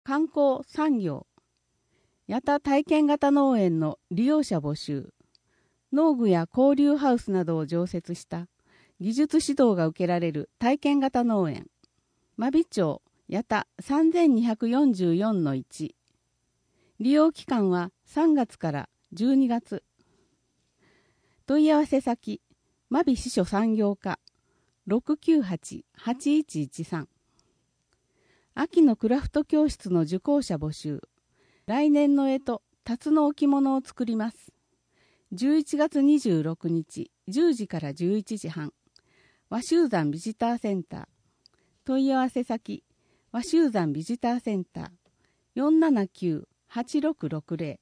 観光産業、八田体験型農園の利用者募集、農具や交流ハウスなどを常設した技術指導が受けられる体験型農園、真備町八田 3244-1、利用期間は3月から12月。問い合わせ先、真備支所産業課 698-8113。秋のクラフト教室の受講者募集。来年の干支、辰の置物を作ります。11月26日、10時から11時半。和州山ビジターセンター。問い合わせ先、和州山ビジターセンター。479-8660。